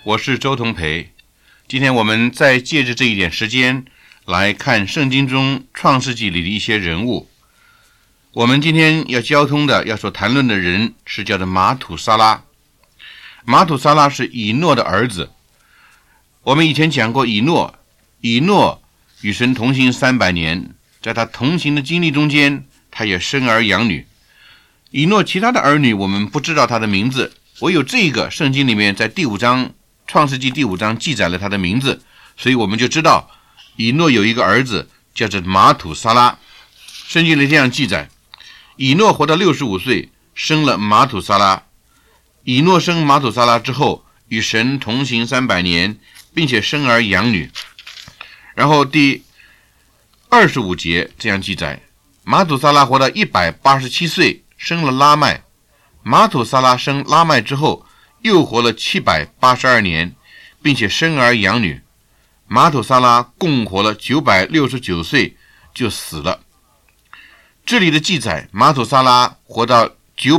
我是周同培。今天我们再借着这一点时间来看圣经中创世纪里的一些人物。我们今天要所谈论的人是叫做马土沙拉。马土沙拉是以诺的儿子。我们以前讲过以诺与神同行300年，在他同行的经历中间，他也生儿养女。以诺其他的儿女我们不知道他的名字，唯有这个圣经里面在创世纪第5章记载了他的名字，所以我们就知道以诺有一个儿子叫做马土沙拉。圣经里这样记载，以诺活到65岁，生了马土沙拉。以诺生马土沙拉之后，与神同行300年，并且生儿养女。然后第25节这样记载，马土沙拉活到187岁，生了拉麦。马土沙拉生拉麦之后，又活了782年，并且生儿养女。马土沙拉共活了969岁就死了。这里的记载，马土沙拉活到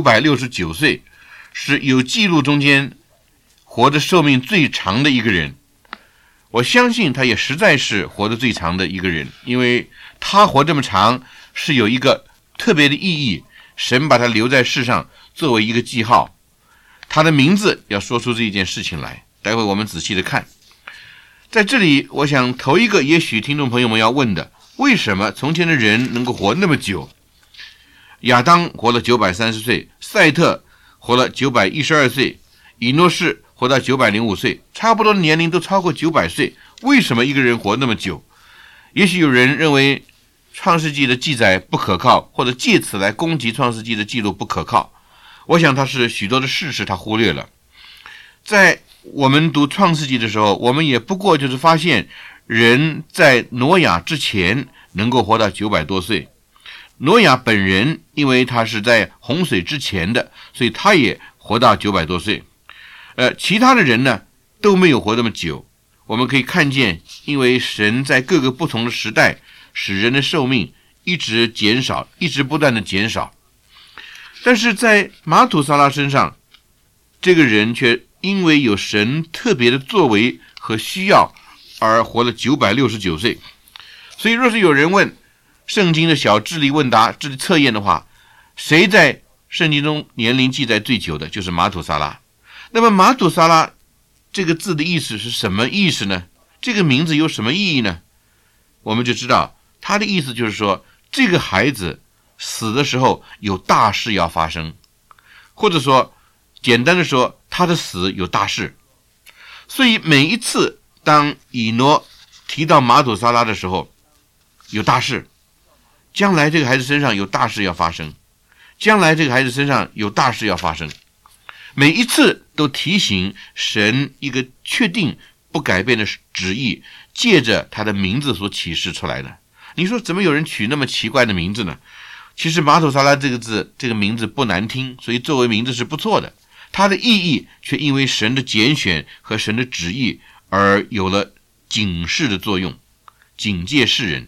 969岁，是有记录中间活得寿命最长的一个人。我相信他也实在是活得最长的一个人，因为他活这么长是有一个特别的意义，神把他留在世上作为一个记号。他的名字要说出这一件事情来，待会我们仔细的看。在这里我想头一个也许听众朋友们要问的，为什么从前的人能够活那么久？亚当活了930岁，赛特活了912岁，以诺士活到905岁，差不多的年龄都超过900岁，为什么一个人活那么久？也许有人认为创世纪的记载不可靠，或者借此来攻击创世纪的记录不可靠。我想他是许多的事实他忽略了。在我们读创世纪的时候，我们也不过就是发现人在挪亚之前能够活到900多岁。挪亚本人因为他是在洪水之前的，所以他也活到900多岁。其他的人呢都没有活那么久。我们可以看见，因为神在各个不同的时代使人的寿命一直减少，一直不断的减少。但是在马土沙拉身上，这个人却因为有神特别的作为和需要而活了969岁。所以若是有人问圣经的小智力问答、智力测验的话，谁在圣经中年龄记载最久的，就是马土沙拉。那么马土沙拉这个字的意思是什么意思呢？这个名字有什么意义呢？我们就知道他的意思就是说，这个孩子死的时候有大事要发生，或者说简单的说，他的死有大事。所以每一次当以诺提到马土沙拉的时候，有大事，将来这个孩子身上有大事要发生，将来这个孩子身上有大事要发生。每一次都提醒神一个确定不改变的旨意，借着他的名字所启示出来的。你说怎么有人取那么奇怪的名字呢？其实马土沙拉这个字，这个名字不难听，所以作为名字是不错的。它的意义却因为神的拣选和神的旨意而有了警示的作用，警戒世人。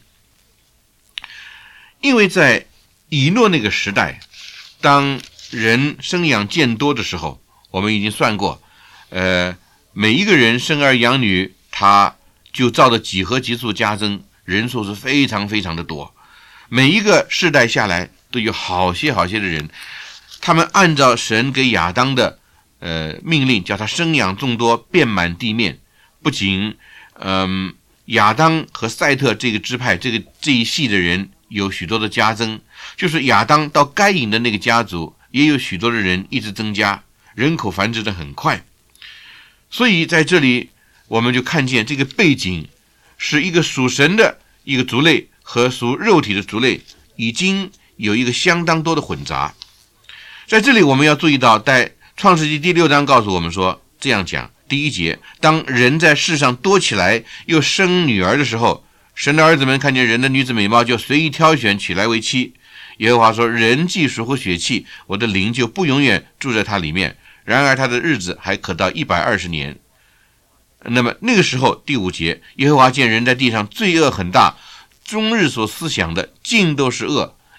因为在以诺那个时代，当人生养渐多的时候，我们已经算过，每一个人生儿养女，他就照着几何级数加增，人数是非常非常的多。每一个世代下来都有好些的人，他们按照神给亚当的命令，叫他生养众多，遍满地面。不仅亚当和赛特这个支派这一系的人有许多的加增，就是亚当到该隐的那个家族也有许多的人一直增加，人口繁殖的很快。所以在这里我们就看见这个背景是一个属神的一个族类和属肉体的族类已经有一个相当多的混杂。在这里我们要注意到，在创世纪第6章告诉我们说，这样讲，第1节，当人在世上多起来又生女儿的时候，神的儿子们看见人的女子美貌，就随意挑选娶来为妻。耶和华说，人既属乎血气，我的灵就不永远住在他里面，然而他的日子还可到120年。那么那个时候，第5节，耶和华见人在地上罪恶很大，终日所思想的尽都是恶，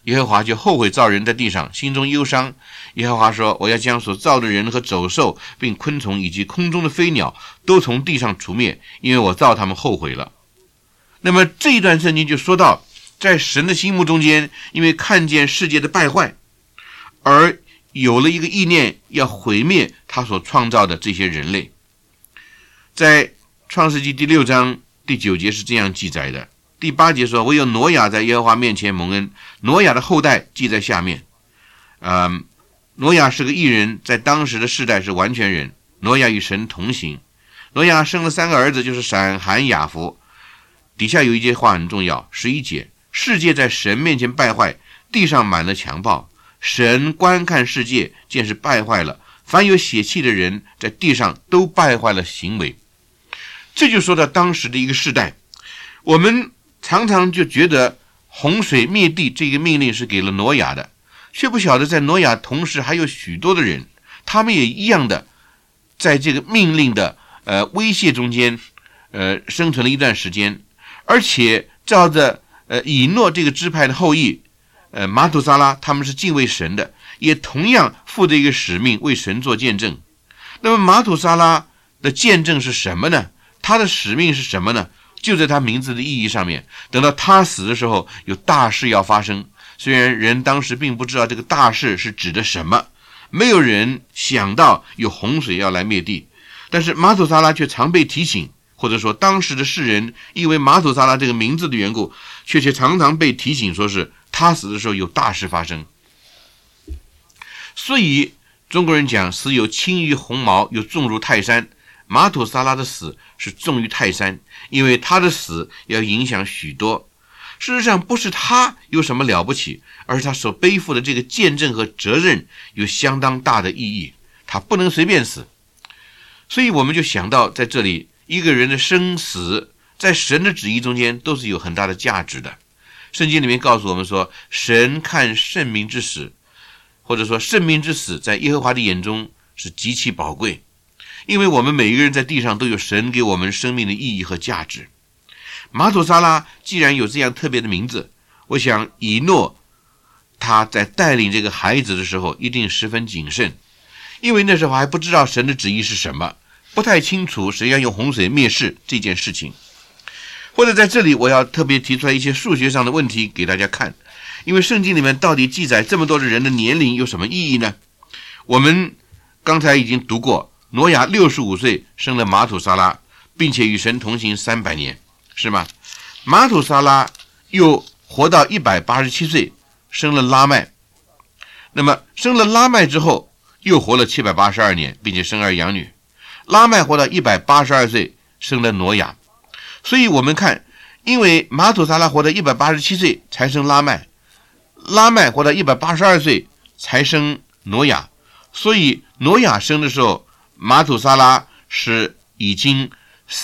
耶和华就后悔造人在地上，心中忧伤。耶和华说，我要将所造的人和走兽并昆虫以及空中的飞鸟都从地上除灭，因为我造他们后悔了。那么这一段圣经就说到，在神的心目中间，因为看见世界的败坏，而有了一个意念要毁灭他所创造的这些人类。在创世纪第6章第9节是这样记载的，第8节说，唯有挪亚在耶和华面前蒙恩。挪亚的后代记在下面。挪亚是个义人，在当时的世代是完全人。挪亚与神同行。挪亚生了3个儿子，就是闪、含、雅弗。底下有一节话很重要，11节，世界在神面前败坏，地上满了强暴。神观看世界，见是败坏了，凡有血气的人在地上都败坏了行为。这就说到当时的一个世代。我们常常就觉得洪水灭地这个命令是给了挪亚的，却不晓得在挪亚同时还有许多的人，他们也一样的在这个命令的威胁中间生存了一段时间。而且照着以诺这个支派的后裔马土撒拉，他们是敬畏神的，也同样负着一个使命，为神做见证。那么马土撒拉的见证是什么呢？他的使命是什么呢？就在他名字的意义上面。等到他死的时候，有大事要发生。虽然人当时并不知道这个大事是指的什么，没有人想到有洪水要来灭地，但是马土撒拉却常被提醒，或者说当时的世人因为马土撒拉这个名字的缘故，却常常被提醒，说是他死的时候有大事发生。所以中国人讲，死有轻于鸿毛，又重如泰山。马土撒拉的死是重于泰山，因为他的死要影响许多。事实上不是他有什么了不起，而是他所背负的这个见证和责任有相当大的意义，他不能随便死。所以我们就想到，在这里一个人的生死在神的旨意中间都是有很大的价值的。圣经里面告诉我们说，神看圣民之死，或者说圣民之死在耶和华的眼中是极其宝贵，因为我们每一个人在地上都有神给我们生命的意义和价值。马土撒拉既然有这样特别的名字，我想以诺他在带领这个孩子的时候一定十分谨慎，因为那时候还不知道神的旨意是什么，不太清楚神要用洪水灭世这件事情。或者在这里我要特别提出来一些数学上的问题给大家看，因为圣经里面到底记载这么多的人的年龄有什么意义呢？我们刚才已经读过，挪亚65岁生了马土撒拉，并且与神同行300年，是吗？马土撒拉又活到187岁，生了拉麦。那么生了拉麦之后，又活了782年，并且生儿养女。拉麦活到182岁，生了挪亚。所以我们看，因为马土撒拉活到187岁才生拉麦，拉麦活到182岁才生挪亚，所以挪亚生的时候，马土撒拉是已经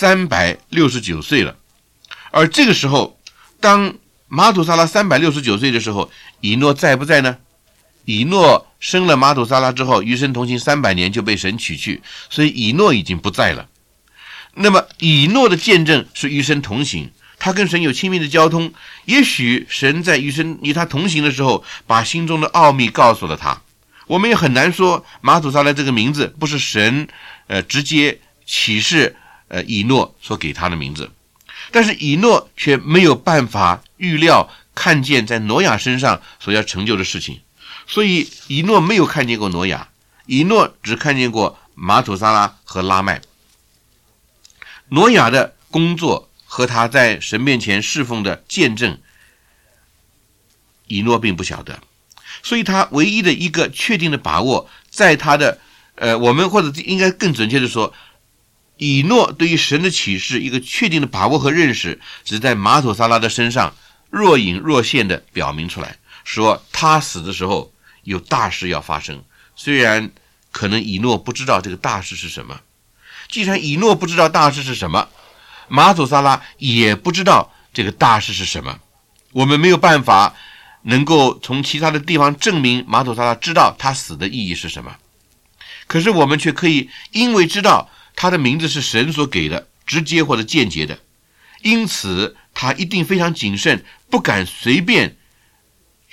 369岁了。而这个时候，当马土撒拉369岁的时候，以诺在不在呢？以诺生了马土撒拉之后，与神同行300年就被神取去，所以以诺已经不在了。那么以诺的见证是与神同行，他跟神有亲密的交通，也许神在与他同行的时候，把心中的奥秘告诉了他。我们也很难说马土撒拉这个名字不是神直接启示以诺所给他的名字，但是以诺却没有办法预料看见在挪亚身上所要成就的事情，所以以诺没有看见过挪亚，以诺只看见过马土撒拉和拉麦。挪亚的工作和他在神面前侍奉的见证，以诺并不晓得，所以他唯一的一个确定的把握，在他的我们或者应该更准确的说，以诺对于神的启示一个确定的把握和认识，只在马土撒拉的身上若隐若现的表明出来，说他死的时候有大事要发生。虽然可能以诺不知道这个大事是什么，既然以诺不知道大事是什么，马土撒拉也不知道这个大事是什么。我们没有办法能够从其他的地方证明马土撒拉知道他死的意义是什么，可是我们却可以因为知道他的名字是神所给的，直接或者间接的，因此他一定非常谨慎，不敢随便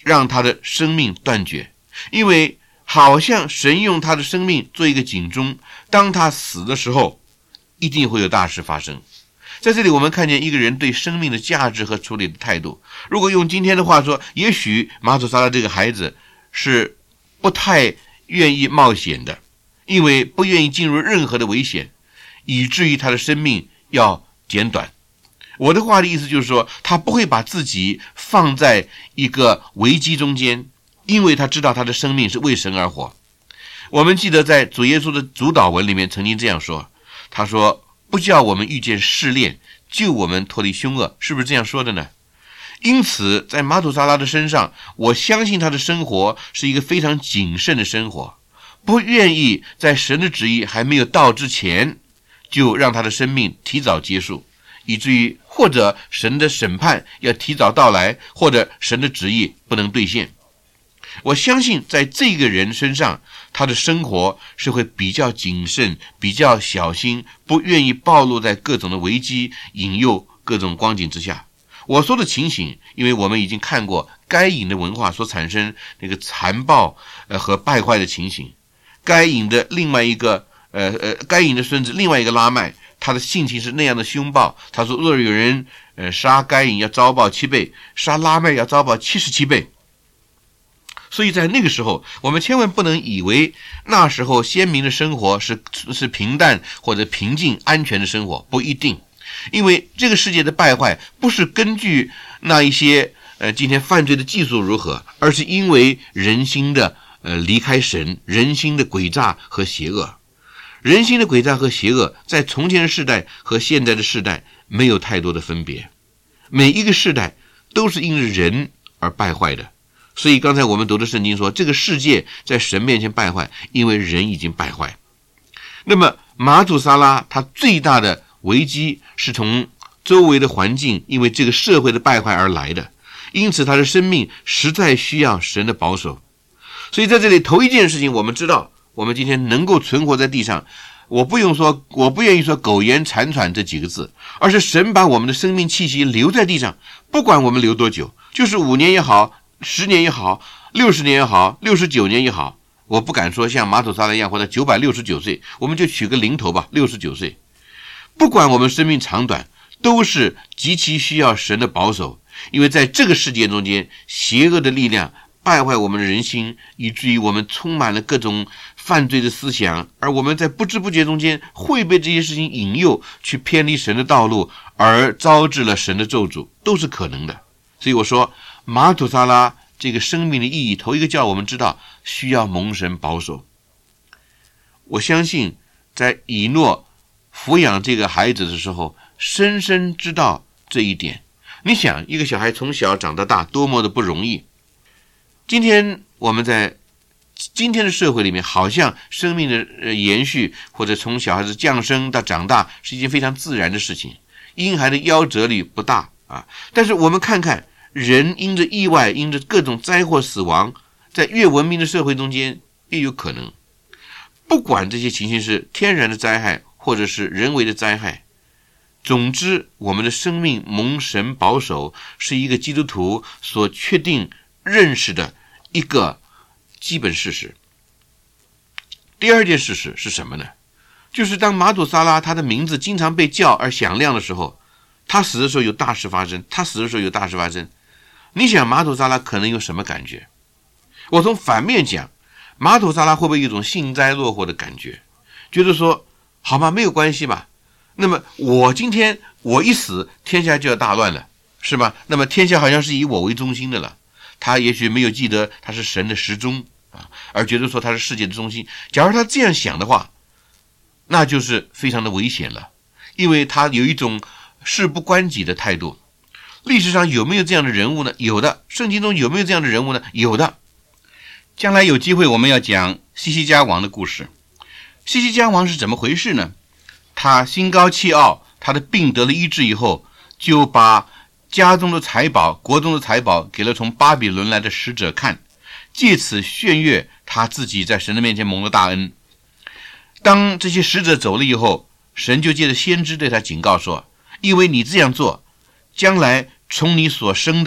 让他的生命断绝，因为好像神用他的生命做一个警钟，当他死的时候一定会有大事发生。在这里我们看见一个人对生命的价值和处理的态度。如果用今天的话说，也许马土撒拉这个孩子是不太愿意冒险的，因为不愿意进入任何的危险，以至于他的生命要减短。我的话的意思就是说，他不会把自己放在一个危机中间，因为他知道他的生命是为神而活。我们记得在主耶稣的主祷文里面曾经这样说，他说不叫我们遇见试炼，救我们脱离凶恶，是不是这样说的呢？因此在马土撒拉的身上，我相信他的生活是一个非常谨慎的生活，不愿意在神的旨意还没有到之前就让他的生命提早结束，以至于或者神的审判要提早到来，或者神的旨意不能兑现。我相信在这个人身上，他的生活是会比较谨慎，比较小心，不愿意暴露在各种的危机引诱各种光景之下。我说的情形，因为我们已经看过该隐的文化所产生那个残暴和败坏的情形。该隐的另外一个该隐的孙子另外一个拉麦，他的性情是那样的凶暴。他说若有人杀该隐要遭报7倍，杀拉麦要遭报77倍。所以在那个时候，我们千万不能以为那时候先民的生活是平淡或者平静安全的生活，不一定。因为这个世界的败坏不是根据那一些今天犯罪的技术如何，而是因为人心的离开神，人心的诡诈和邪恶。人心的诡诈和邪恶在从前的世代和现在的世代没有太多的分别，每一个世代都是因着人而败坏的。所以刚才我们读的圣经说，这个世界在神面前败坏，因为人已经败坏。那么马土撒拉他最大的危机是从周围的环境，因为这个社会的败坏而来的，因此他的生命实在需要神的保守。所以在这里头一件事情，我们知道我们今天能够存活在地上，我不愿意说苟延残喘这几个字，而是神把我们的生命气息留在地上，不管我们留多久，就是5年也好，10年也好，60年也好，69年也好。我不敢说像马土撒拉一样或者969岁，我们就取个零头吧，69岁。不管我们生命长短，都是极其需要神的保守，因为在这个世界中间，邪恶的力量败坏我们的人心，以至于我们充满了各种犯罪的思想，而我们在不知不觉中间会被这些事情引诱去偏离神的道路，而招致了神的咒诅，都是可能的。所以我说马土撒拉这个生命的意义，头一个叫我们知道需要蒙神保守。我相信在以诺抚养这个孩子的时候，深深知道这一点。你想一个小孩从小长到大多么的不容易。今天我们在今天的社会里面，好像生命的延续或者从小孩子降生到长大是一件非常自然的事情，婴孩的夭折率不大啊。但是我们看看人因着意外，因着各种灾祸死亡，在越文明的社会中间越有可能。不管这些情形是天然的灾害或者是人为的灾害，总之我们的生命蒙神保守是一个基督徒所确定认识的一个基本事实。第二件事实是什么呢？就是当马土撒拉他的名字经常被叫而响亮的时候，他死的时候有大事发生，你想马土撒拉可能有什么感觉？我从反面讲，马土撒拉会不会有一种幸灾乐祸的感觉，觉得说好吧，没有关系吧，那么今天我一死，天下就要大乱了，是吧？那么天下好像是以我为中心的了。他也许没有记得他是神的时钟而觉得说他是世界的中心。假如他这样想的话，那就是非常的危险了，因为他有一种事不关己的态度。历史上有没有这样的人物呢？有的。圣经中有没有这样的人物呢？有的。将来有机会我们要讲西西家王的故事。西西家王是怎么回事呢？他心高气傲，他的病得了医治以后，就把家中的财宝，国中的财宝给了从巴比伦来的使者看，借此炫耀他自己在神的面前蒙了大恩。当这些使者走了以后，神就借着先知对他警告说，因为你这样做，将来从你所生的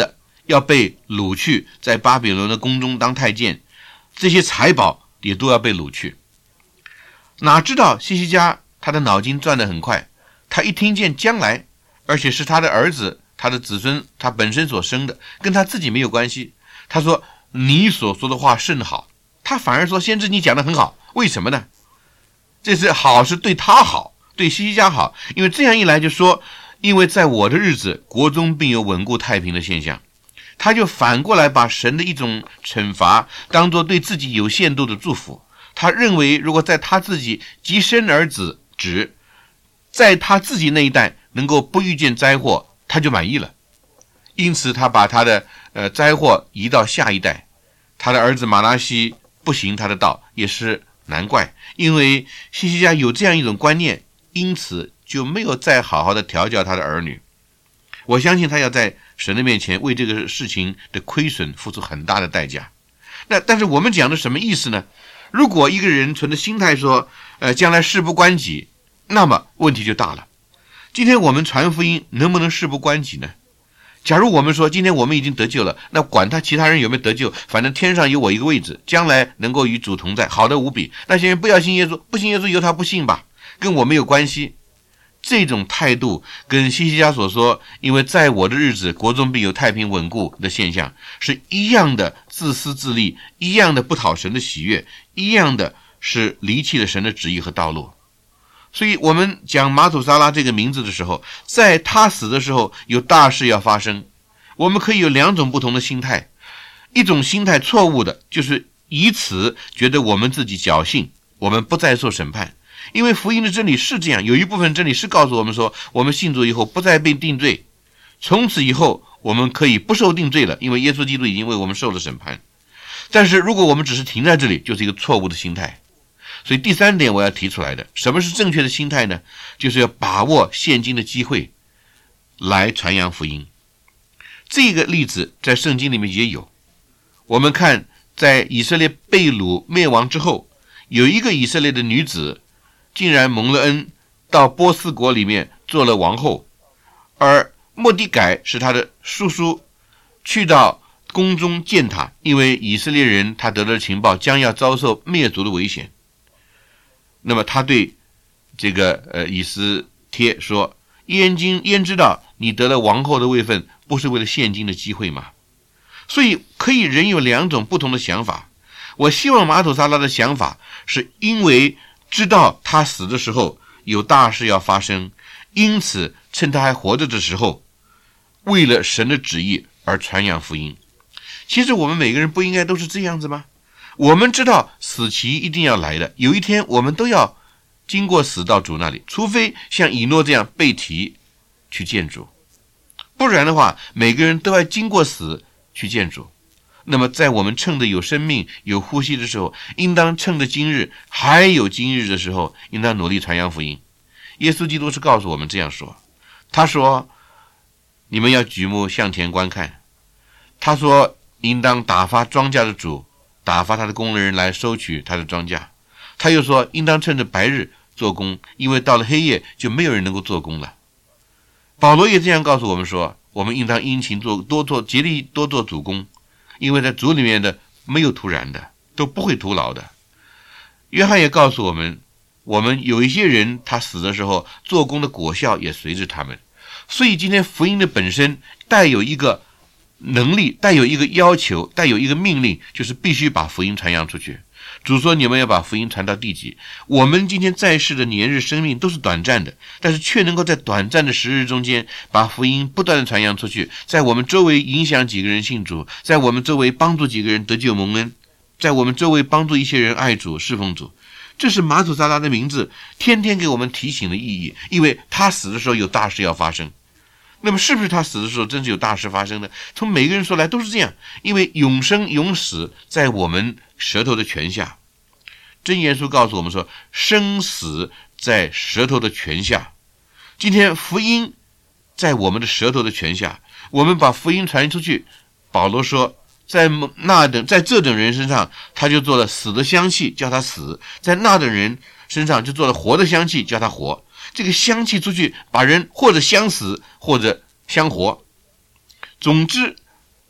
要被掳去，在巴比伦的宫中当太监，这些财宝也都要被掳去。哪知道希西家他的脑筋转得很快，他一听见将来，而且是他的儿子、他的子孙，他本身所生的，跟他自己没有关系。他说你所说的话甚好，他反而说先知你讲得很好，为什么呢？这是好，是对他好，对希西家好，因为这样一来就说，因为在我的日子国中并有稳固太平的现象。他就反过来把神的一种惩罚当作对自己有限度的祝福。他认为如果在他自己及生儿子指在他自己那一代能够不遇见灾祸，他就满意了。因此他把他的灾祸移到下一代。他的儿子马拉西不行他的道，也是难怪，因为希西家有这样一种观念，因此就没有再好好的调教他的儿女。我相信他要在神的面前为这个事情的亏损付出很大的代价。但是我们讲的什么意思呢？如果一个人存着心态说将来事不关己，那么问题就大了。今天我们传福音能不能事不关己呢？假如我们说今天我们已经得救了，那管他其他人有没有得救，反正天上有我一个位置，将来能够与主同在，好的无比。那些人不要信耶稣，不信耶稣由他不信吧，跟我没有关系。这种态度跟希西家所说因为在我的日子国中必有太平稳固的现象是一样的，自私自利，一样的不讨神的喜悦，一样的是离弃了神的旨意和道路。所以我们讲马土沙拉这个名字的时候，在他死的时候有大事要发生。我们可以有两种不同的心态，一种心态错误的，就是以此觉得我们自己侥幸，我们不再受审判。因为福音的真理是这样，有一部分真理是告诉我们说，我们信主以后不再被定罪，从此以后我们可以不受定罪了，因为耶稣基督已经为我们受了审判。但是如果我们只是停在这里，就是一个错误的心态。所以第三点我要提出来的，什么是正确的心态呢？就是要把握现今的机会来传扬福音。这个例子在圣经里面也有。我们看在以色列被掳灭亡之后，有一个以色列的女子竟然蒙了恩，到波斯国里面做了王后，而末底改是他的叔叔，去到宫中见他，因为以色列人他得了情报将要遭受灭族的危险。那么他对这个以斯帖说，焉知道你得了王后的位分不是为了现今的机会吗？所以可以人有两种不同的想法。我希望马土沙拉的想法是因为知道他死的时候有大事要发生，因此趁他还活着的时候，为了神的旨意而传扬福音。其实我们每个人不应该都是这样子吗？我们知道死期一定要来的，有一天我们都要经过死到主那里，除非像以诺这样被提去见主，不然的话每个人都要经过死去见主。那么在我们趁着有生命有呼吸的时候，应当趁着今日还有今日的时候，应当努力传扬福音。耶稣基督是告诉我们这样说，他说你们要举目向前观看，他说应当打发庄稼的主打发他的工人来收取他的庄稼。他又说应当趁着白日做工，因为到了黑夜就没有人能够做工了。保罗也这样告诉我们说，我们应当殷勤竭力多做主工，因为在主里面的没有徒然的，都不会徒劳的。约翰也告诉我们，我们有一些人他死的时候做工的果效也随着他们。所以今天福音的本身带有一个能力，带有一个要求，带有一个命令，就是必须把福音传扬出去。主说你们要把福音传到地极。我们今天在世的年日生命都是短暂的，但是却能够在短暂的时日中间把福音不断的传扬出去，在我们周围影响几个人信主，在我们周围帮助几个人得救蒙恩，在我们周围帮助一些人爱主侍奉主。这是马土沙拉的名字天天给我们提醒的意义，因为他死的时候有大事要发生。那么是不是他死的时候真是有大事发生呢？从每个人说来都是这样，因为永生永死在我们舌头的权下。真言书告诉我们说，生死在舌头的权下。今天福音在我们的舌头的权下，我们把福音传出去。保罗说在这等人身上他就做了死的香气，叫他死；在那等人身上就做了活的香气，叫他活。这个香气出去把人或者香死或者香活。总之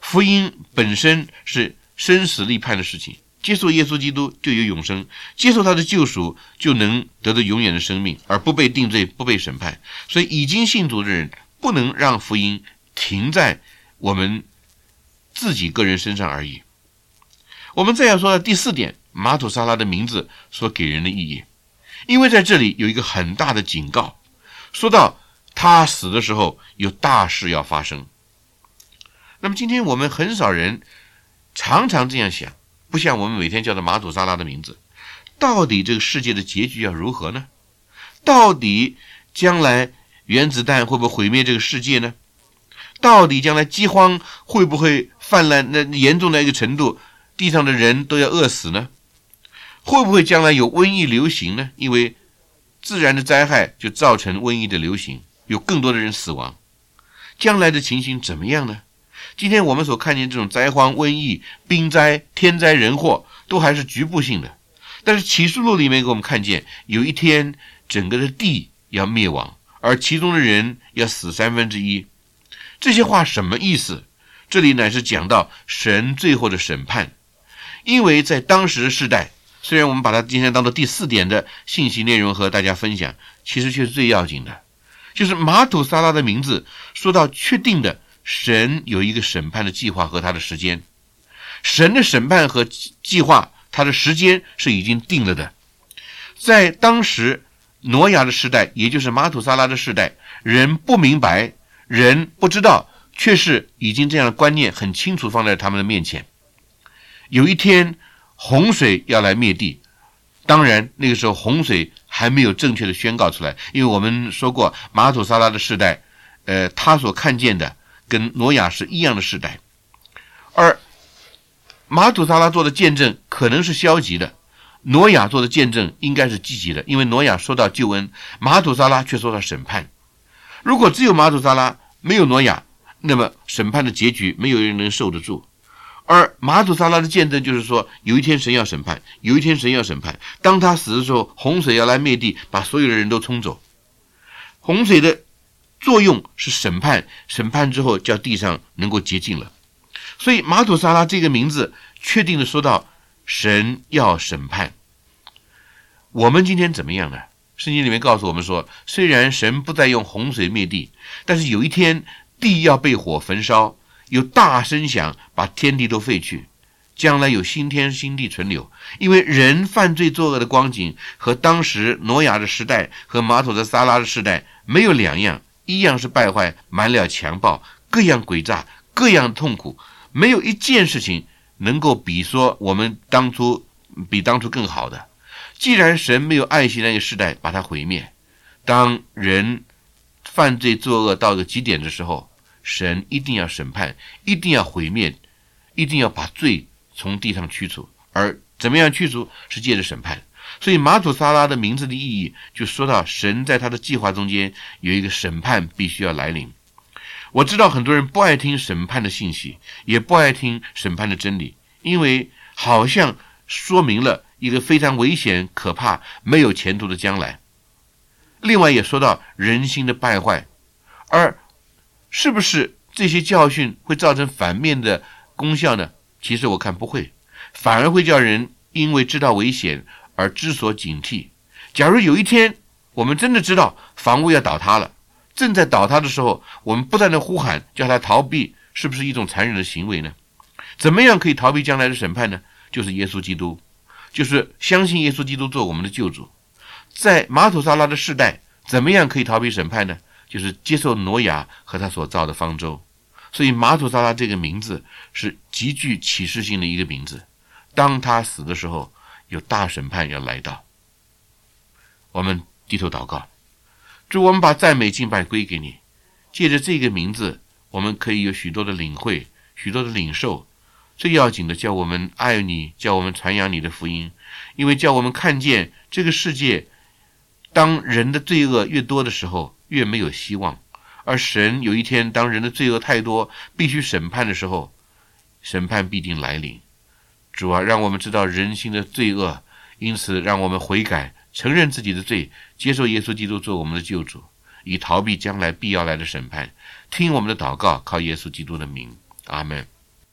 福音本身是生死立判的事情，接受耶稣基督就有永生，接受他的救赎就能得到永远的生命，而不被定罪，不被审判。所以已经信主的人不能让福音停在我们自己个人身上而已。我们再要说到第4点，马土沙拉的名字所给人的意义，因为在这里有一个很大的警告，说到他死的时候有大事要发生。那么今天我们很少人常常这样想，不像我们每天叫的马土沙拉的名字，到底这个世界的结局要如何呢？到底将来原子弹会不会毁灭这个世界呢？到底将来饥荒会不会泛滥，那严重的一个程度，地上的人都要饿死呢？会不会将来有瘟疫流行呢？因为自然的灾害就造成瘟疫的流行，有更多的人死亡。将来的情形怎么样呢？今天我们所看见这种灾荒、瘟疫、兵灾、天灾人祸都还是局部性的，但是启示录里面给我们看见，有一天整个的地要灭亡，而其中的人要死1/3。这些话什么意思？这里乃是讲到神最后的审判。因为在当时的世代，虽然我们把它今天当做第4点的信息内容和大家分享，其实却是最要紧的，就是马土沙拉的名字说到确定的神有一个审判的计划和他的时间。神的审判和计划，他的时间是已经定了的。在当时挪亚的时代，也就是马土沙拉的时代，人不明白，人不知道，却是已经这样的观念很清楚放在他们的面前。有一天洪水要来灭地，当然那个时候洪水还没有正确的宣告出来，因为我们说过马土沙拉的世代，他所看见的跟挪亚是一样的世代，而马土沙拉做的见证可能是消极的，挪亚做的见证应该是积极的，因为挪亚说到救恩，马土沙拉却说到审判。如果只有马土沙拉没有挪亚，那么审判的结局没有人能受得住。而马土沙拉的见证就是说，有一天神要审判，有一天神要审判，当他死的时候，洪水要来灭地，把所有的人都冲走。洪水的作用是审判，审判之后叫地上能够洁净了。所以马土沙拉这个名字确定的说到神要审判。我们今天怎么样呢？圣经里面告诉我们说，虽然神不再用洪水灭地，但是有一天地要被火焚烧，有大声响把天地都废去，将来有新天新地存留。因为人犯罪作恶的光景和当时挪亚的时代和马土沙拉的时代没有两样，一样是败坏，满了强暴，各样诡诈，各样痛苦，没有一件事情能够比说我们比当初更好的。既然神没有爱惜那个时代，把它毁灭，当人犯罪作恶到一个极点的时候，神一定要审判，一定要毁灭，一定要把罪从地上驱除。而怎么样驱除？是借着审判。所以马土沙拉的名字的意义就说到神在他的计划中间有一个审判必须要来临。我知道很多人不爱听审判的信息，也不爱听审判的真理，因为好像说明了一个非常危险可怕没有前途的将来。另外也说到人心的败坏，而是不是这些教训会造成反面的功效呢？其实我看不会，反而会叫人因为知道危险而知所警惕。假如有一天我们真的知道房屋要倒塌了，正在倒塌的时候，我们不断的呼喊叫他逃避，是不是一种残忍的行为呢？怎么样可以逃避将来的审判呢？就是耶稣基督，就是相信耶稣基督做我们的救主。在马土沙拉的世代，怎么样可以逃避审判呢？就是接受挪亚和他所造的方舟。所以马土沙拉这个名字是极具启示性的一个名字。当他死的时候，有大审判要来到。我们低头祷告，主，我们把赞美敬拜归给你，借着这个名字，我们可以有许多的领会，许多的领受。最要紧的，叫我们爱你，叫我们传扬你的福音，因为叫我们看见这个世界，当人的罪恶越多的时候，越没有希望。而神有一天，当人的罪恶太多，必须审判的时候，审判必定来临。主啊，让我们知道人心的罪恶，因此让我们悔改，承认自己的罪，接受耶稣基督做我们的救主，以逃避将来必要来的审判。听我们的祷告，靠耶稣基督的名，阿们。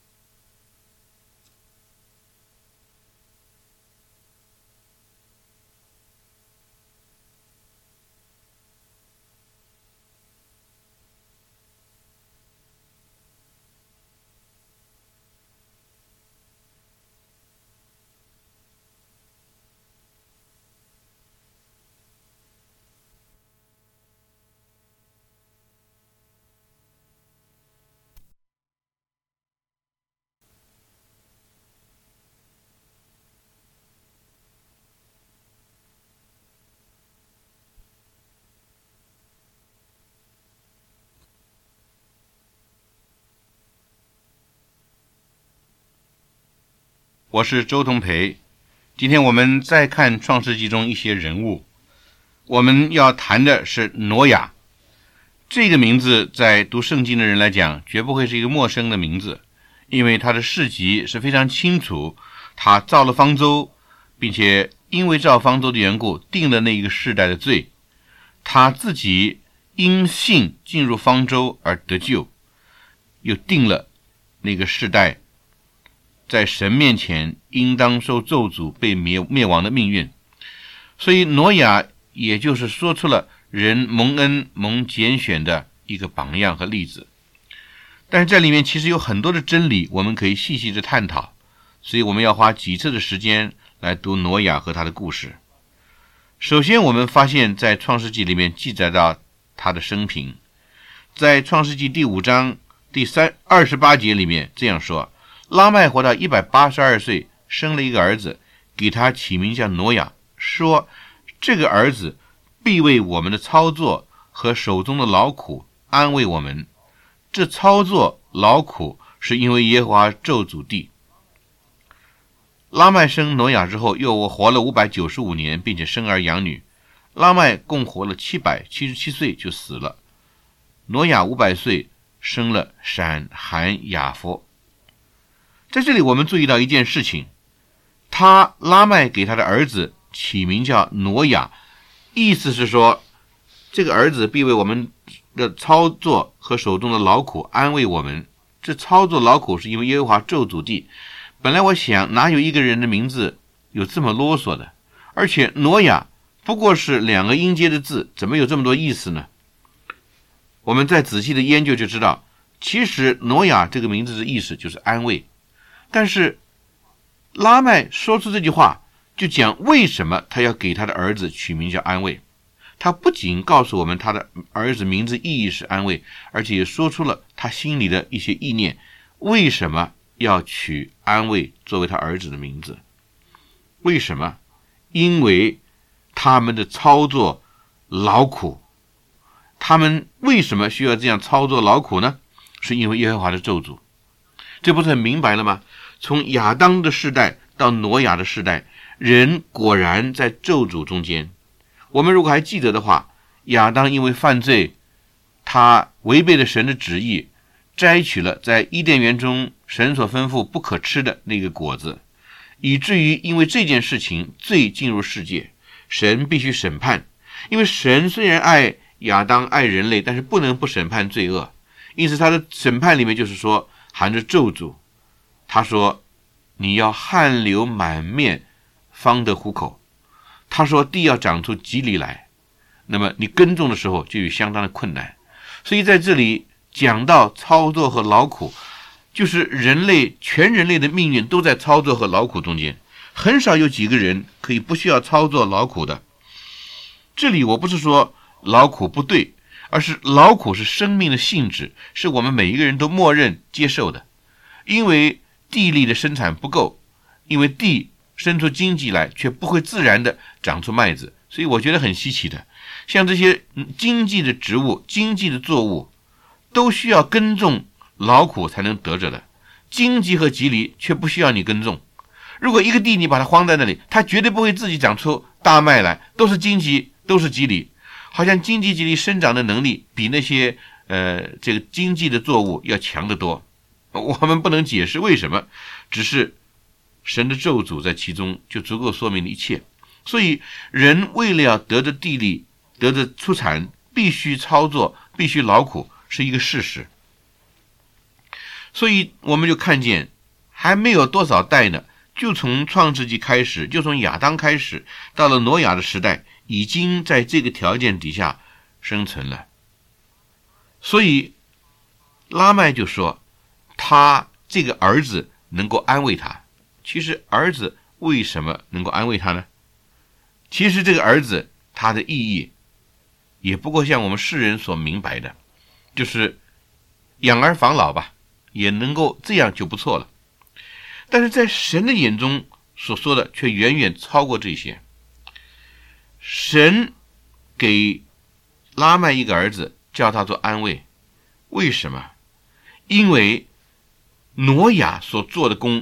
我是周同培。今天我们再看创世纪中一些人物，我们要谈的是挪亚。这个名字在读圣经的人来讲绝不会是一个陌生的名字，因为他的事迹是非常清楚，他造了方舟，并且因为造方舟的缘故定了那一个世代的罪，他自己因信进入方舟而得救，又定了那个世代在神面前应当受咒诅被灭亡的命运。所以挪亚也就是说出了人蒙恩蒙拣选的一个榜样和例子。但是这里面其实有很多的真理我们可以细细的探讨，所以我们要花几次的时间来读挪亚和他的故事。首先我们发现在创世纪里面记载到他的生平，在创世纪第5章第28节里面这样说，拉麦活到182岁，生了一个儿子，给他起名叫挪亚，说这个儿子必为我们的操作和手中的劳苦安慰我们。这操作劳苦是因为耶和华咒诅地。拉麦生挪亚之后又活了595年，并且生儿养女。拉麦共活了777岁就死了。挪亚500岁生了闪、含、雅弗。在这里我们注意到一件事情，拉麦给他的儿子起名叫挪亚，意思是说这个儿子必为我们的操作和手中的劳苦安慰我们。这操作劳苦是因为耶和华咒诅地。本来我想哪有一个人的名字有这么啰嗦的，而且挪亚不过是2个音节的字，怎么有这么多意思呢？我们再仔细的研究就知道，其实挪亚这个名字的意思就是安慰。但是拉麦说出这句话，就讲为什么他要给他的儿子取名叫安慰。他不仅告诉我们他的儿子名字意义是安慰，而且也说出了他心里的一些意念，为什么要取安慰作为他儿子的名字。为什么？因为他们的操作劳苦。他们为什么需要这样操作劳苦呢？是因为耶和华的咒诅。这不是很明白了吗？从亚当的世代到挪亚的世代，人果然在咒诅中间。我们如果还记得的话，亚当因为犯罪，他违背了神的旨意，摘取了在伊甸园中神所吩咐不可吃的那个果子，以至于因为这件事情罪进入世界，神必须审判。因为神虽然爱亚当爱人类，但是不能不审判罪恶，因此他的审判里面就是说含着咒诅。他说你要汗流满面方得糊口。他说地要长出蒺藜来，那么你耕种的时候就有相当的困难。所以在这里讲到操作和劳苦，就是全人类的命运都在操作和劳苦中间，很少有几个人可以不需要操作劳苦的。这里我不是说劳苦不对，而是劳苦是生命的性质，是我们每一个人都默认接受的。因为地力的生产不够，因为地生出经济来却不会自然的长出麦子，所以我觉得很稀奇的。像这些经济的植物、经济的作物都需要耕种劳苦才能得着的，荆棘和蒺藜却不需要你耕种。如果一个地你把它荒在那里，它绝对不会自己长出大麦来，都是荆棘都是蒺藜，好像荆棘蒺藜生长的能力比那些这个经济的作物要强得多。我们不能解释为什么，只是神的咒诅在其中就足够说明了一切。所以人为了要得着地利，得着出产，必须操作，必须劳苦，是一个事实。所以我们就看见还没有多少代呢，就从创世纪开始，就从亚当开始，到了挪亚的时代，已经在这个条件底下生存了。所以拉麦就说他这个儿子能够安慰他。其实儿子为什么能够安慰他呢？其实这个儿子他的意义也不过像我们世人所明白的，就是养儿防老吧，也能够这样就不错了。但是在神的眼中所说的却远远超过这些。神给拉麦一个儿子，叫他做安慰。为什么？因为挪亚所做的功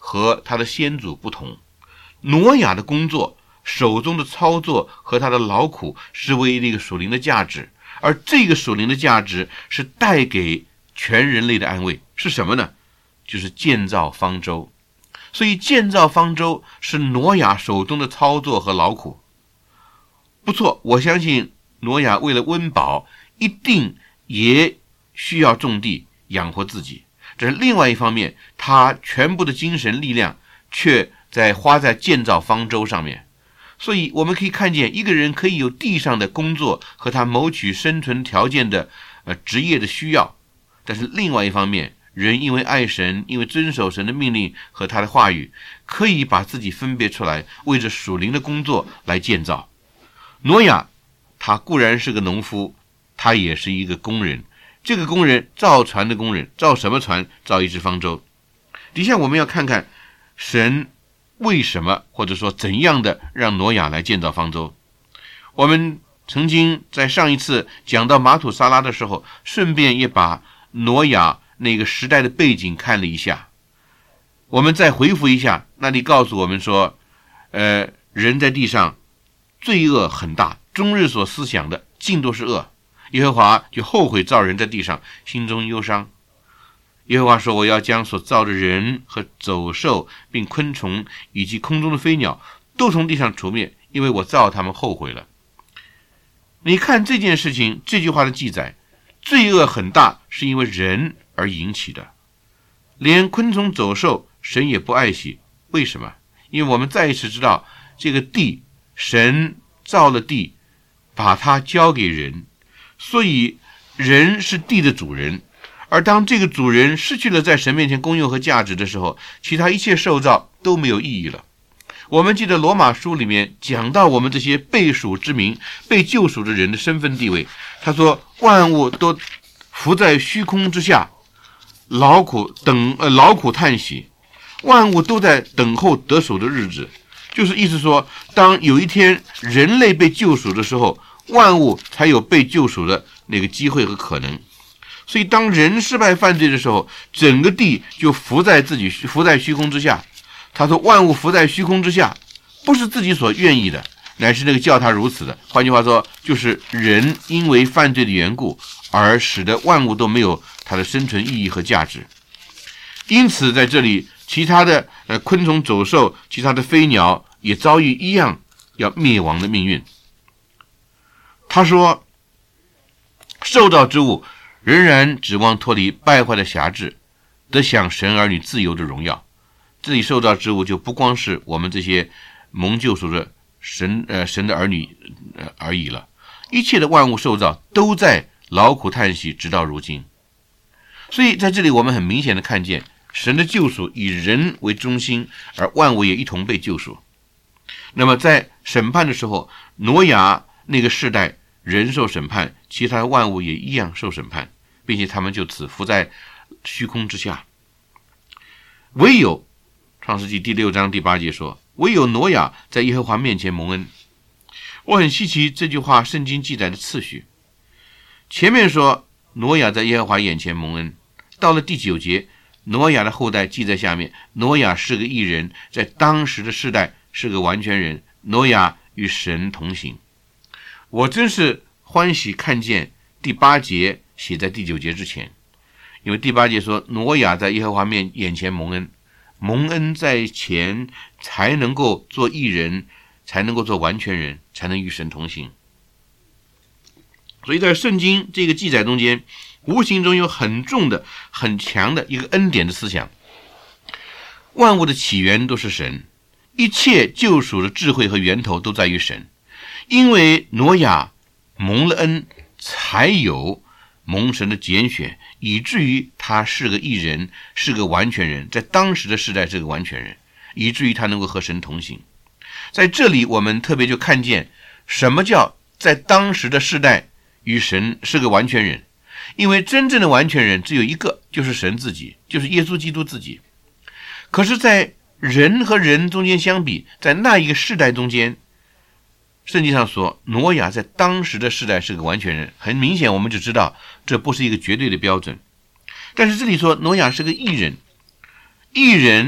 和他的先祖不同。挪亚的工作，手中的操作和他的劳苦是为了一个属灵的价值，而这个属灵的价值是带给全人类的安慰。是什么呢？就是建造方舟。所以建造方舟是挪亚手中的操作和劳苦。不错，我相信挪亚为了温饱一定也需要种地养活自己，这是另外一方面，他全部的精神力量却花在建造方舟上面。所以我们可以看见，一个人可以有地上的工作和他谋取生存条件的职业的需要，但是另外一方面，人因为爱神，因为遵守神的命令和他的话语，可以把自己分别出来，为着属灵的工作来建造。挪亚他固然是个农夫，他也是一个工人。这个工人造船的工人，造什么船？造一只方舟。底下我们要看看神为什么或者说怎样的让挪亚来建造方舟。我们曾经在上一次讲到马土撒拉的时候，顺便也把挪亚那个时代的背景看了一下。我们再回复一下，那里告诉我们说人在地上罪恶很大，终日所思想的尽都是恶。耶和华就后悔造人在地上，心中忧伤。耶和华说，我要将所造的人和走兽并昆虫以及空中的飞鸟都从地上除灭，因为我造他们后悔了。你看这件事情，这句话的记载，罪恶很大是因为人而引起的，连昆虫走兽神也不爱惜。为什么？因为我们再一次知道，这个地，神造了地，把它交给人，所以人是地的主人。而当这个主人失去了在神面前功用和价值的时候，其他一切受造都没有意义了。我们记得罗马书里面讲到我们这些被属之民、被救赎的人的身份地位，他说万物都伏在虚空之下，劳苦叹息，万物都在等候得赎的日子。就是意思说，当有一天人类被救赎的时候，万物才有被救赎的那个机会和可能。所以当人失败犯罪的时候，整个地就伏在虚空之下。他说万物伏在虚空之下，不是自己所愿意的，乃是那个叫他如此的。换句话说，就是人因为犯罪的缘故，而使得万物都没有它的生存意义和价值。因此在这里，其他的昆虫走兽，其他的飞鸟也遭遇一样要灭亡的命运。他说受造之物仍然指望脱离败坏的辖制，得享神儿女自由的荣耀。这里受造之物就不光是我们这些蒙救赎的神的儿女而已了，一切的万物受造都在劳苦叹息，直到如今。所以在这里我们很明显的看见，神的救赎以人为中心，而万物也一同被救赎。那么在审判的时候，挪亚那个世代人受审判，其他万物也一样受审判，并且他们就此伏在虚空之下。唯有创世纪第6章第8节说，唯有挪亚在耶和华面前蒙恩。我很稀奇这句话圣经记载的次序。前面说挪亚在耶和华眼前蒙恩，到了第9节，挪亚的后代记在下面，挪亚是个义人，在当时的世代是个完全人，挪亚与神同行。我真是欢喜看见第8节写在第9节之前，因为第8节说挪亚在耶和华眼前蒙恩，蒙恩在前才能够做义人，才能够做完全人，才能与神同行。所以在圣经这个记载中间，无形中有很重的很强的一个恩典的思想。万物的起源都是神，一切救赎的智慧和源头都在于神。因为挪亚蒙了恩，才有蒙神的拣选，以至于他是个义人，是个完全人，在当时的世代是个完全人，以至于他能够和神同行。在这里我们特别就看见什么叫在当时的世代与神是个完全人。因为真正的完全人只有一个，就是神自己，就是耶稣基督自己。可是在人和人中间相比，在那一个世代中间，圣经上说挪亚在当时的世代是个完全人，很明显我们就知道这不是一个绝对的标准。但是这里说挪亚是个义人，义人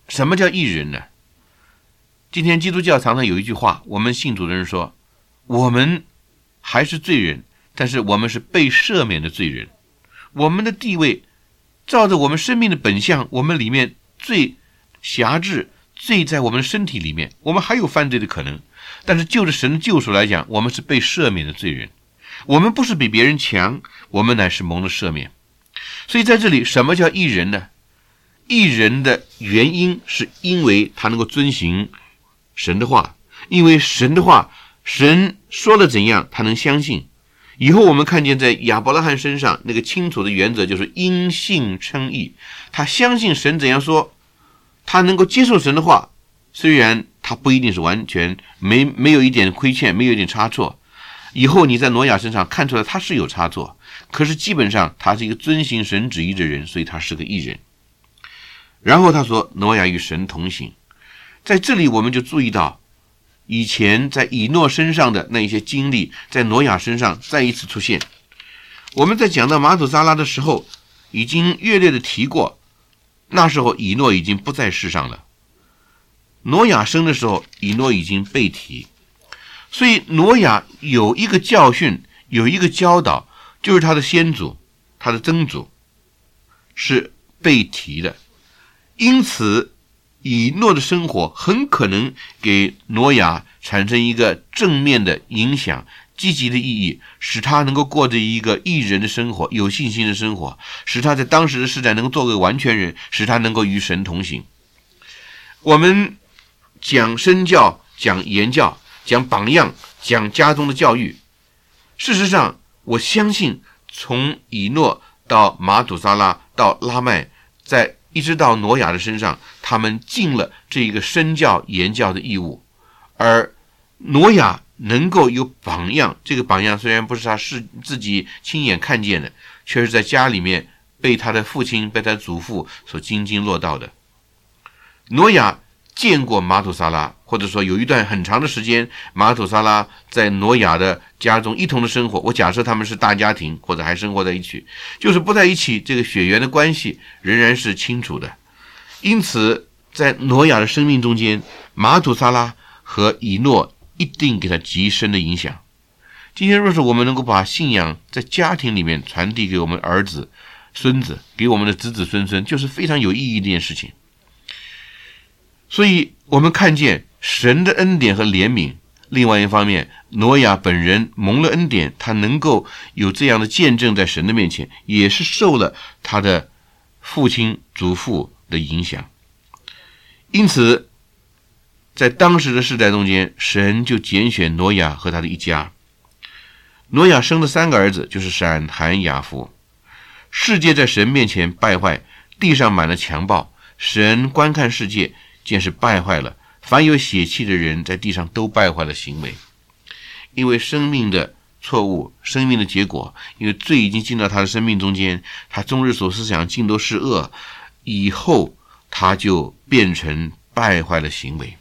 什么叫义人呢？今天基督教常常有一句话，我们信主的人说，我们还是罪人，但是我们是被赦免的罪人。我们的地位照着我们生命的本相，我们里面罪辖制，罪在我们的身体里面，我们还有犯罪的可能，但是就着神的救赎来讲，我们是被赦免的罪人。我们不是比别人强，我们乃是蒙了赦免。所以在这里，什么叫义人呢？义人的原因是因为他能够遵行神的话，因为神的话，神说了怎样，他能相信。以后我们看见在亚伯拉罕身上那个清楚的原则就是因信称义，他相信神怎样说，他能够接受神的话，虽然他不一定是完全没有一点亏欠，没有一点差错。以后你在挪亚身上看出来他是有差错，可是基本上他是一个遵行神旨意的人，所以他是个义人。然后他说挪亚与神同行，在这里我们就注意到以前在以诺身上的那一些经历，在挪亚身上再一次出现。我们在讲到马土撒拉的时候已经略略的提过，那时候以诺已经不在世上了，挪亚生的时候以诺已经被提，所以挪亚有一个教训，有一个教导，就是他的先祖，他的曾祖是被提的。因此以诺的生活很可能给挪亚产生一个正面的影响，积极的意义，使他能够过着一个义人的生活，有信心的生活，使他在当时的时代能够做个完全人，使他能够与神同行。我们讲身教，讲言教，讲榜样，讲家中的教育。事实上我相信从以诺到马土撒拉到拉麦，在一直到挪亚的身上，他们尽了这个身教言教的义务。而挪亚能够有榜样，这个榜样虽然不是他是自己亲眼看见的，却是在家里面被他的父亲被他的祖父所津津乐道的。挪亚见过马土撒拉，或者说有一段很长的时间，马土撒拉在挪亚的家中一同的生活。我假设他们是大家庭，或者还生活在一起，就是不在一起，这个血缘的关系仍然是清楚的。因此在挪亚的生命中间，马土撒拉和以诺一定给他极深的影响。今天若是我们能够把信仰在家庭里面传递给我们儿子孙子，给我们的子子孙孙，就是非常有意义的一件事情。所以我们看见神的恩典和怜悯，另外一方面挪亚本人蒙了恩典，他能够有这样的见证在神的面前，也是受了他的父亲祖父的影响。因此在当时的世代中间，神就拣选挪亚和他的一家。挪亚生了3个儿子，就是闪含雅弗。世界在神面前败坏，地上满了强暴，神观看世界，见是败坏了，凡有血气的人在地上都败坏了行为。因为生命的错误，生命的结果，因为罪已经进到他的生命中间，他终日所思想尽都是恶，以后他就变成败坏了行为。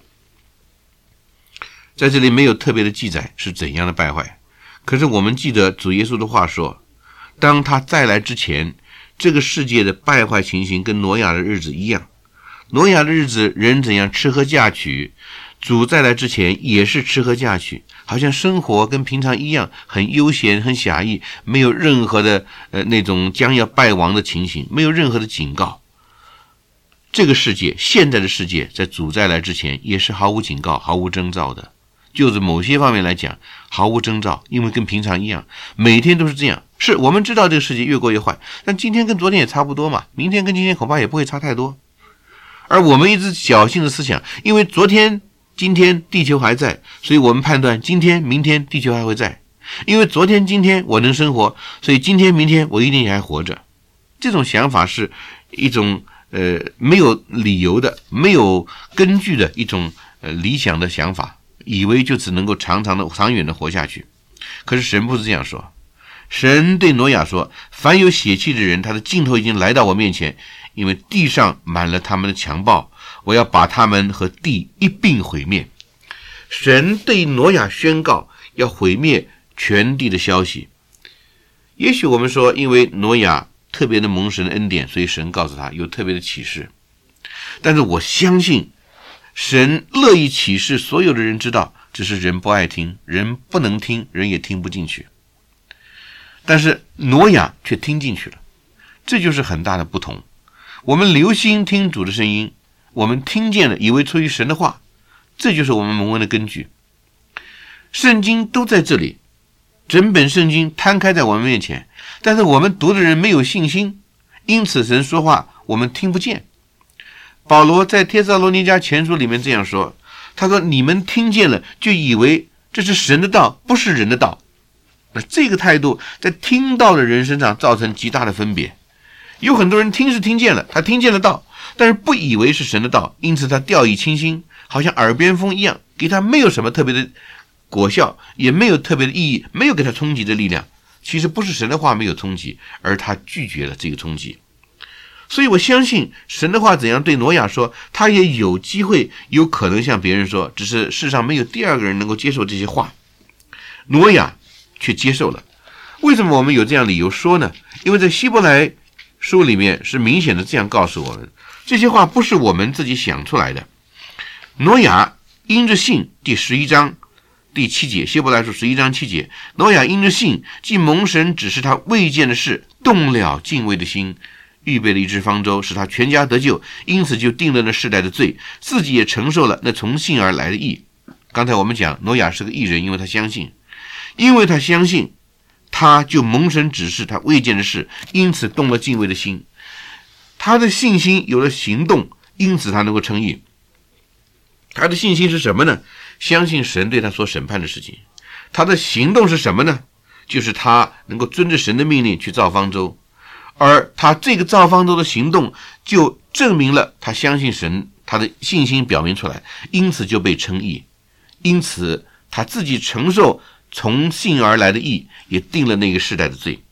在这里没有特别的记载是怎样的败坏，可是我们记得主耶稣的话说，当他再来之前，这个世界的败坏情形跟挪亚的日子一样。挪亚的日子人怎样吃喝嫁娶，主再来之前也是吃喝嫁娶，好像生活跟平常一样，很悠闲很侠义，没有任何的那种将要败亡的情形，没有任何的警告。这个世界，现在的世界在主再来之前也是毫无警告毫无征兆的，就是某些方面来讲毫无征兆，因为跟平常一样，每天都是这样。是我们知道这个世界越过越坏，但今天跟昨天也差不多嘛，明天跟今天恐怕也不会差太多。而我们一直侥幸的思想，因为昨天今天地球还在，所以我们判断今天明天地球还会在，因为昨天今天我能生活，所以今天明天我一定还活着。这种想法是一种没有理由的，没有根据的一种理想的想法，以为就只能够长远的活下去。可是神不是这样说，神对挪亚说，凡有血气的人，他的尽头已经来到我面前，因为地上满了他们的强暴，我要把他们和地一并毁灭。神对挪亚宣告要毁灭全地的消息。也许我们说因为挪亚特别的蒙神的恩典，所以神告诉他有特别的启示。 但是我相信神乐意启示所有的人知道，只是人不爱听，人不能听，人也听不进去。但是挪亚却听进去了，这就是很大的不同。我们留心听主的声音，我们听见了，以为出于神的话，这就是我们蒙恩的根据。圣经都在这里，整本圣经摊开在我们面前，但是我们读的人没有信心，因此神说话我们听不见。保罗在帖撒罗尼迦前书里面这样说，他说你们听见了就以为这是神的道，不是人的道。那这个态度在听到的人身上造成极大的分别。有很多人听是听见了，他听见了道，但是不以为是神的道，因此他掉以轻心，好像耳边风一样，给他没有什么特别的果效，也没有特别的意义，没有给他冲击的力量。其实不是神的话没有冲击，而他拒绝了这个冲击。所以我相信神的话怎样对挪亚说，他也有机会有可能向别人说，只是世上没有第二个人能够接受这些话。挪亚却接受了。为什么我们有这样理由说呢？因为在希伯来书里面是明显的这样告诉我们，这些话不是我们自己想出来的。挪亚因着信，第11章第7节，希伯来书11章7节，挪亚因着信，既蒙神指示他未见的事，动了敬畏的心，预备了一只方舟，使他全家得救，因此就定了那世代的罪，自己也承受了那从信而来的义。刚才我们讲挪亚是个义人，因为他相信，他就蒙神指示他未见的事，因此动了敬畏的心。他的信心有了行动，因此他能够称义。他的信心是什么呢？相信神对他所审判的事情。他的行动是什么呢？就是他能够遵着神的命令去造方舟，而他这个造方舟的行动就证明了他相信神，他的信心表明出来，因此就被称义。因此他自己承受从信而来的义，也定了那个世代的罪。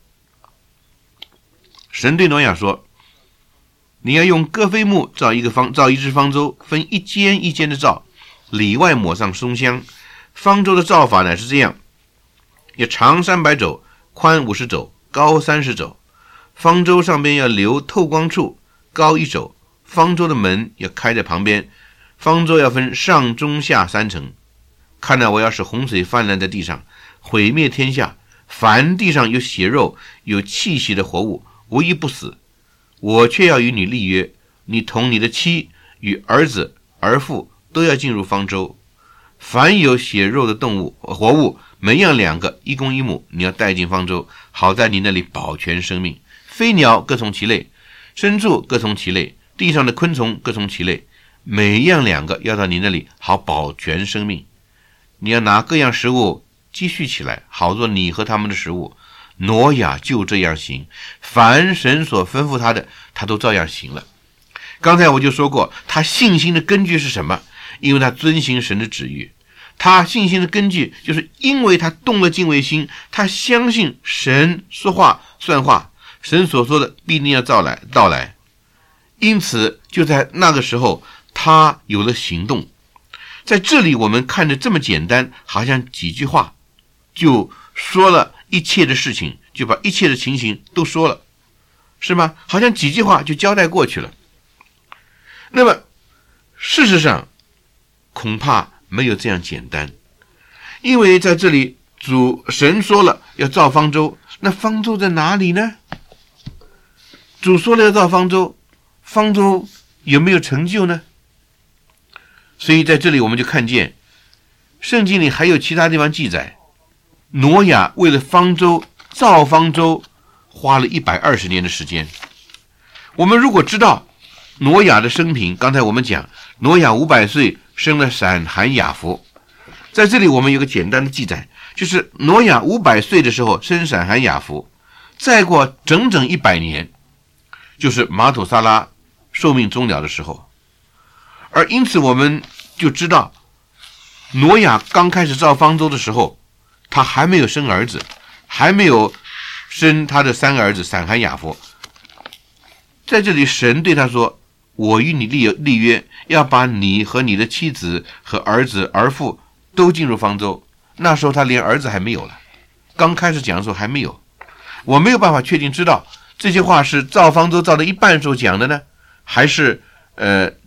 神对挪亚说，你要用戈菲木造一只方舟，分一间一间的造，里外抹上松香。方舟的造法乃是这样，也长300肘，宽50肘，高30肘。方舟上边要留透光处，高1肘。方舟的门要开在旁边。方舟要分上中下3层。看来我要使洪水泛滥在地上，毁灭天下，凡地上有血肉有气息的活物，无一不死。我却要与你立约，你同你的妻与儿子儿妇都要进入方舟。凡有血肉的动物活物，每样2个，一公一母，你要带进方舟，好在你那里保全生命。飞鸟各从其类，牲畜各从其类，地上的昆虫各从其类，每样2个，要到你那里好保全生命。你要拿各样食物积蓄起来，好做你和他们的食物。挪亚就这样行，凡神所吩咐他的，他都照样行了。刚才我就说过，他信心的根据是什么？因为他遵行神的旨意。他信心的根据就是因为他动了敬畏心，他相信神说话算话，神所说的必定要到来。因此就在那个时候，他有了行动。在这里我们看着这么简单，好像几句话就说了一切的事情，就把一切的情形都说了，是吗？好像几句话就交代过去了。那么事实上恐怕没有这样简单，因为在这里神说了要造方舟，那方舟在哪里呢？主说了要造方舟，方舟有没有成就呢？所以在这里我们就看见圣经里还有其他地方记载，挪亚为了造方舟花了120年的时间。我们如果知道挪亚的生平，刚才我们讲挪亚500岁生了闪、含、雅弗，在这里我们有个简单的记载，就是挪亚500岁的时候生闪、含、雅弗，再过整整100年，就是马土撒拉寿命终了的时候。而因此我们就知道，挪亚刚开始造方舟的时候，他还没有生儿子，还没有生他的3个儿子闪、含、雅弗。在这里神对他说，我与你立约，要把你和你的妻子和儿子儿妇都进入方舟。那时候他连儿子还没有了，刚开始讲的时候还没有。我没有办法确定知道这些话是造方舟造的一半时候讲的呢，还是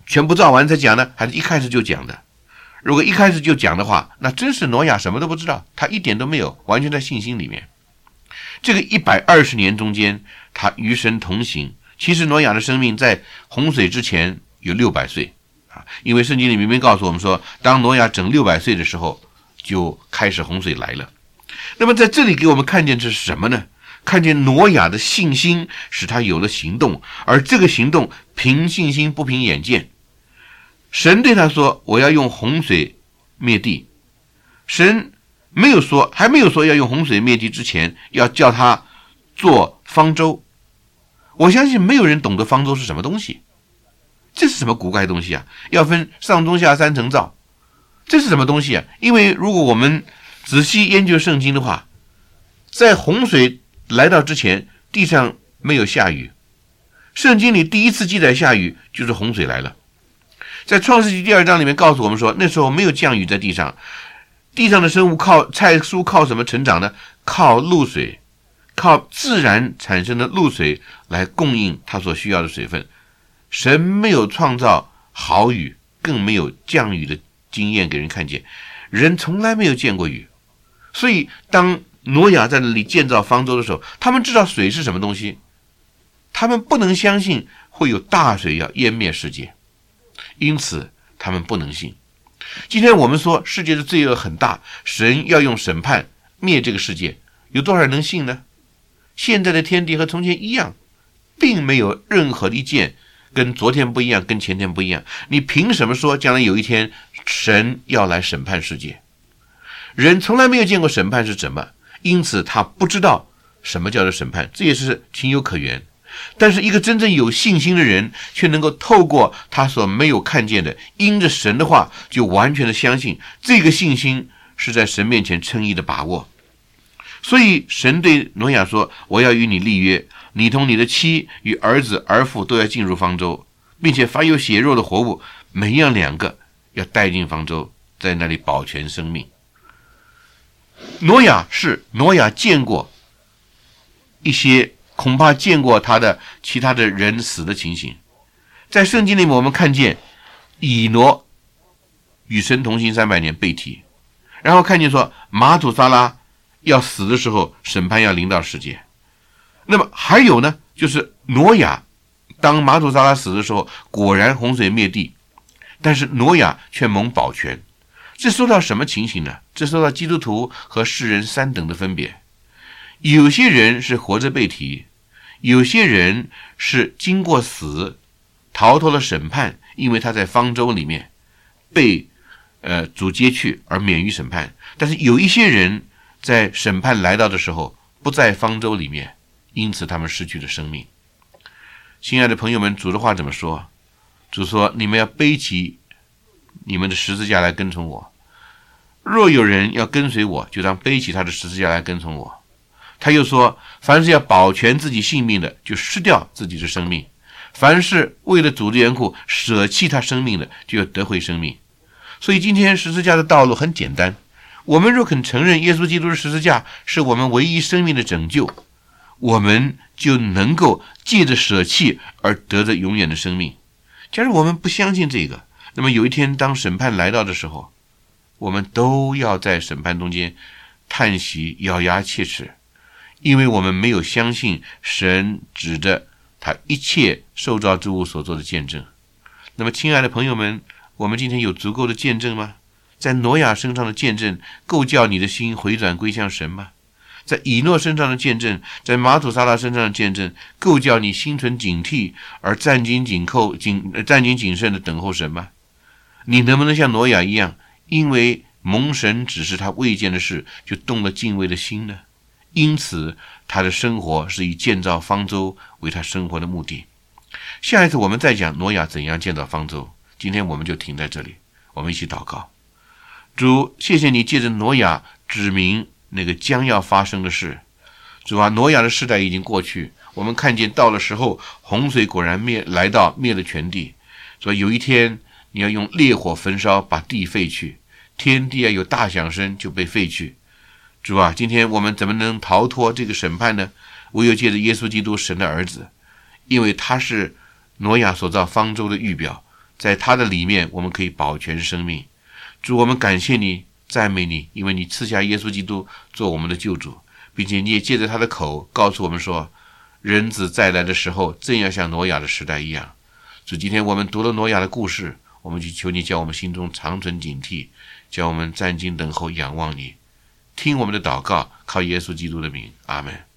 全部造完才讲呢，还是一开始就讲的？如果一开始就讲的话，那真是挪亚什么都不知道，他一点都没有，完全在信心里面。这个120年中间，他与神同行。其实挪亚的生命在洪水之前有600岁啊，因为圣经里明明告诉我们说，当挪亚整600岁的时候，就开始洪水来了。那么在这里给我们看见这是什么呢？看见挪亚的信心使他有了行动，而这个行动凭信心不凭眼见。神对他说，我要用洪水灭地。神还没有说要用洪水灭地之前，要叫他做方舟。我相信没有人懂得方舟是什么东西。这是什么古怪的东西啊？要分上中下三层造，这是什么东西啊？因为如果我们仔细研究圣经的话，在洪水来到之前，地上没有下雨。圣经里第一次记载下雨就是洪水来了。在创世纪第2章里面告诉我们说，那时候没有降雨在地上，地上的生物菜蔬靠什么成长呢？靠露水，靠自然产生的露水来供应它所需要的水分。神没有创造好雨，更没有降雨的经验给人看见，人从来没有见过雨。所以当挪亚在那里建造方舟的时候，他们知道水是什么东西，他们不能相信会有大水要淹灭世界，因此他们不能信。今天我们说世界的罪恶很大，神要用审判灭这个世界，有多少人能信呢？现在的天地和从前一样，并没有任何的一件跟昨天不一样，跟前天不一样。你凭什么说将来有一天神要来审判世界？人从来没有见过审判是什么，因此他不知道什么叫做审判，这也是情有可原。但是一个真正有信心的人，却能够透过他所没有看见的，因着神的话，就完全的相信，这个信心是在神面前称义的把握。所以神对挪亚说，我要与你立约，你同你的妻与儿子儿妇都要进入方舟，并且凡有血肉的活物，每样2个要带进方舟，在那里保全生命。挪亚见过一些恐怕见过其他的人死的情形。在圣经里面我们看见以挪与神同行300年被提，然后看见说马土撒拉要死的时候，审判要临到世界。那么还有呢，就是挪亚当马土撒拉死的时候，果然洪水灭地，但是挪亚却蒙保全。这说到什么情形呢？这说到基督徒和世人3等的分别。有些人是活着被提，有些人是经过死逃脱了审判，因为他在方舟里面被主接去而免于审判。但是有一些人在审判来到的时候不在方舟里面，因此他们失去了生命。亲爱的朋友们，主的话怎么说？主说，你们要背起你们的十字架来跟从我。若有人要跟随我，就当背起他的十字架来跟从我。他又说，凡是要保全自己性命的，就失掉自己的生命；凡是为了主的缘故舍弃他生命的，就要得回生命。所以今天十字架的道路很简单，我们若肯承认耶稣基督的十字架是我们唯一生命的拯救，我们就能够借着舍弃而得着永远的生命。假如我们不相信这个，那么有一天当审判来到的时候，我们都要在审判中间叹息咬牙切齿，因为我们没有相信神指着他一切受造之物所做的见证。那么亲爱的朋友们，我们今天有足够的见证吗？在挪亚身上的见证够叫你的心回转归向神吗？在以诺身上的见证，在马土撒拉身上的见证够叫你心存警惕而战兢谨慎的等候神吗？你能不能像挪亚一样，因为蒙神指示他未见的事，就动了敬畏的心呢？因此他的生活是以建造方舟为他生活的目的。下一次我们再讲挪亚怎样建造方舟，今天我们就停在这里。我们一起祷告。主，谢谢你借着挪亚指明那个将要发生的事。主啊，挪亚的世代已经过去，我们看见到了时候，洪水果然灭了全地。所以有一天你要用烈火焚烧，把地废去，天地有大响声就被废去。主啊，今天我们怎么能逃脱这个审判呢？唯有借着耶稣基督神的儿子，因为他是挪亚所造方舟的预表， 在他的里面我们可以保全生命。主，我们感谢你，赞美你，因为你赐下耶稣基督做我们的救主，并且你也借着他的口告诉我们说，人子再来的时候正要像挪亚的时代一样。主，今天我们读了挪亚的故事，我们就求你叫我们心中常存警惕，叫我们站静等候仰望你，听我们的祷告，靠耶稣基督的名，阿们。